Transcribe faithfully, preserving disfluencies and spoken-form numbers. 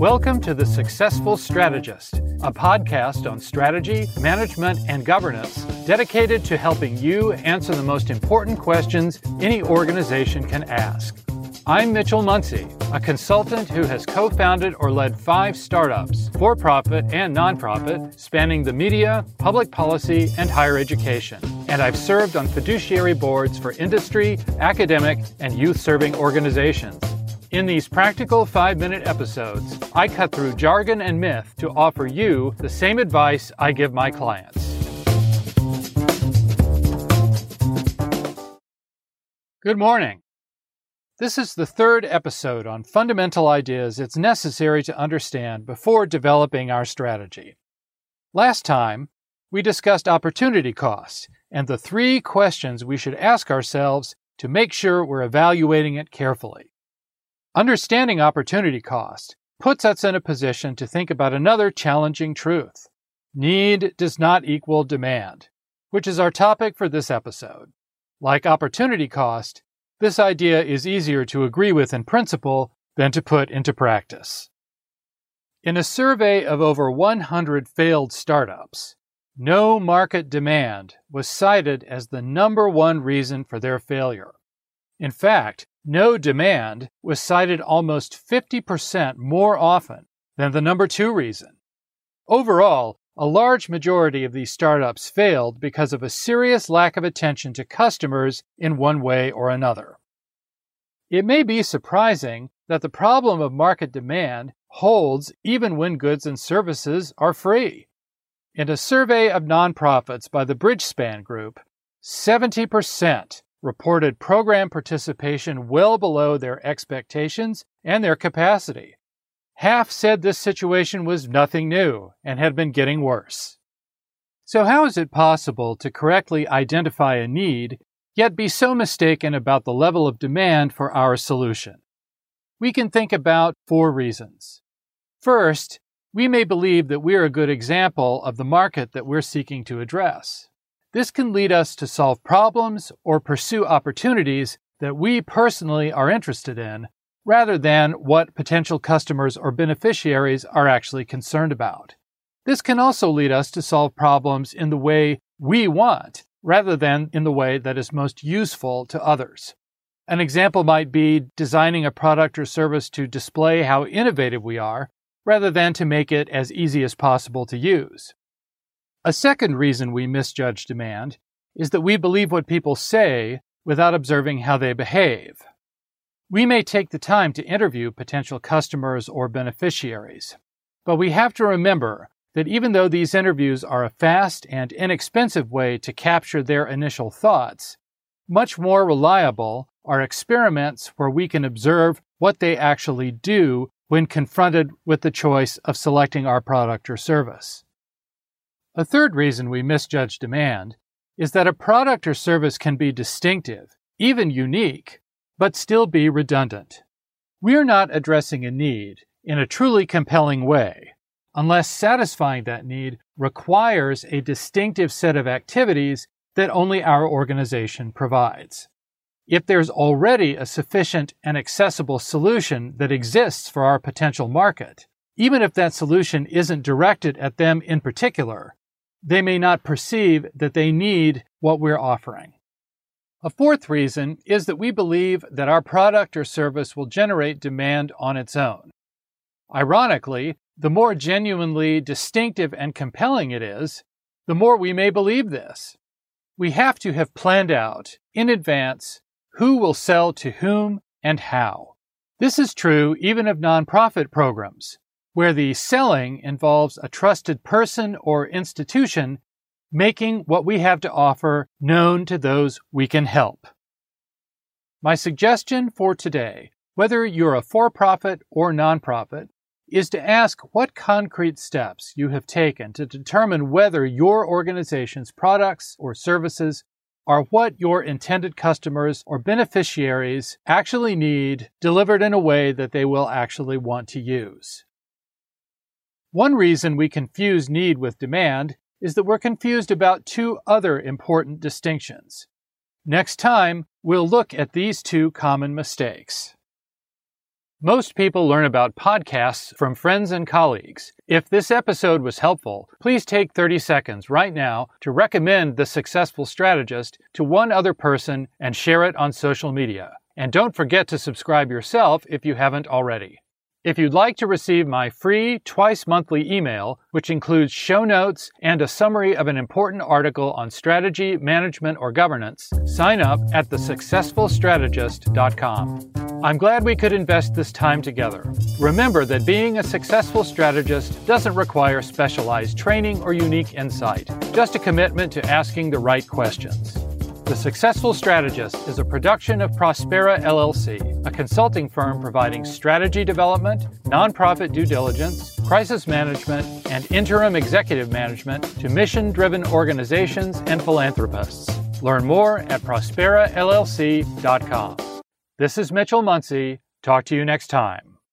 Welcome to The Successful Strategist, a podcast on strategy, management, and governance dedicated to helping you answer the most important questions any organization can ask. I'm Mitchell Muncy, a consultant who has co-founded or led five startups, for-profit and nonprofit, spanning the media, public policy, and higher education. And I've served on fiduciary boards for industry, academic, and youth-serving organizations. In these practical five-minute episodes, I cut through jargon and myth to offer you the same advice I give my clients. Good morning. This is the third episode on fundamental ideas it's necessary to understand before developing our strategy. Last time, we discussed opportunity cost and the three questions we should ask ourselves to make sure we're evaluating it carefully. Understanding opportunity cost puts us in a position to think about another challenging truth. Need does not equal demand, which is our topic for this episode. Like opportunity cost, this idea is easier to agree with in principle than to put into practice. In a survey of over one hundred failed startups, no market demand was cited as the number one reason for their failure. In fact, no demand was cited almost fifty percent more often than the number two reason. Overall, a large majority of these startups failed because of a serious lack of attention to customers in one way or another. It may be surprising that the problem of market demand holds even when goods and services are free. In a survey of nonprofits by the Bridgespan Group, seventy percent reported program participation well below their expectations and their capacity. Half said this situation was nothing new and had been getting worse. So how is it possible to correctly identify a need, yet be so mistaken about the level of demand for our solution? We can think about four reasons. First, we may believe that we're a good example of the market that we're seeking to address. This can lead us to solve problems or pursue opportunities that we personally are interested in, rather than what potential customers or beneficiaries are actually concerned about. This can also lead us to solve problems in the way we want, rather than in the way that is most useful to others. An example might be designing a product or service to display how innovative we are, rather than to make it as easy as possible to use. A second reason we misjudge demand is that we believe what people say without observing how they behave. We may take the time to interview potential customers or beneficiaries, but we have to remember that even though these interviews are a fast and inexpensive way to capture their initial thoughts, much more reliable are experiments where we can observe what they actually do when confronted with the choice of selecting our product or service. A third reason we misjudge demand is that a product or service can be distinctive, even unique, but still be redundant. We are not addressing a need in a truly compelling way unless satisfying that need requires a distinctive set of activities that only our organization provides. If there's already a sufficient and accessible solution that exists for our potential market, even if that solution isn't directed at them in particular, they may not perceive that they need what we're offering. A fourth reason is that we believe that our product or service will generate demand on its own. Ironically, the more genuinely distinctive and compelling it is, the more we may believe this. We have to have planned out, in advance, who will sell to whom and how. This is true even of nonprofit programs, where the selling involves a trusted person or institution making what we have to offer known to those we can help. My suggestion for today, whether you're a for-profit or nonprofit, is to ask what concrete steps you have taken to determine whether your organization's products or services are what your intended customers or beneficiaries actually need, delivered in a way that they will actually want to use. One reason we confuse need with demand is that we're confused about two other important distinctions. Next time, we'll look at these two common mistakes. Most people learn about podcasts from friends and colleagues. If this episode was helpful, please take thirty seconds right now to recommend The Successful Strategist to one other person and share it on social media. And don't forget to subscribe yourself if you haven't already. If you'd like to receive my free twice-monthly email, which includes show notes and a summary of an important article on strategy, management, or governance, sign up at the successful strategist dot com. I'm glad we could invest this time together. Remember that being a successful strategist doesn't require specialized training or unique insight, just a commitment to asking the right questions. The Successful Strategist is a production of Prospera L L C, a consulting firm providing strategy development, nonprofit due diligence, crisis management, and interim executive management to mission-driven organizations and philanthropists. Learn more at prospera L L C dot com. This is Mitchell Muncy. Talk to you next time.